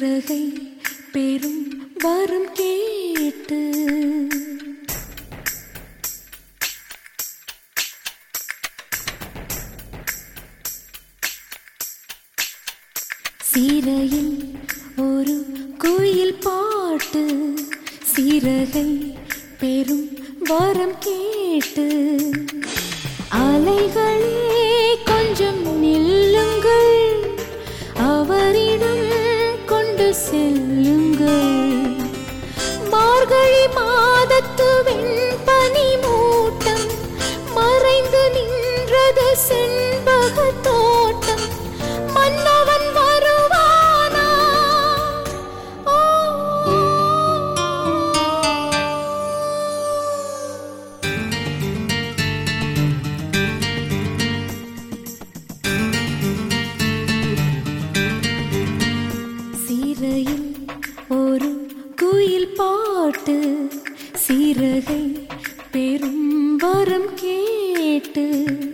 சீரகை பெரும் வரம் கேட்டு சீரையில் ஒரு குயில் பாட்டு சீரகை பெரும் வரம் கேட்டு அலைகளே கொஞ்சம் நில்லுங்கள் அவரிடம் கொண்டு செல்லுங்கள் மார்கழி மாதத்து வெண்பனி மூட்டம் மறைந்து நின்றது செண்பக தோட்டம் மன்னவன் வருவானா சீரையில் ஒரு குயில் பாட்டு சீரகை பெரும் வரம் கேட்டு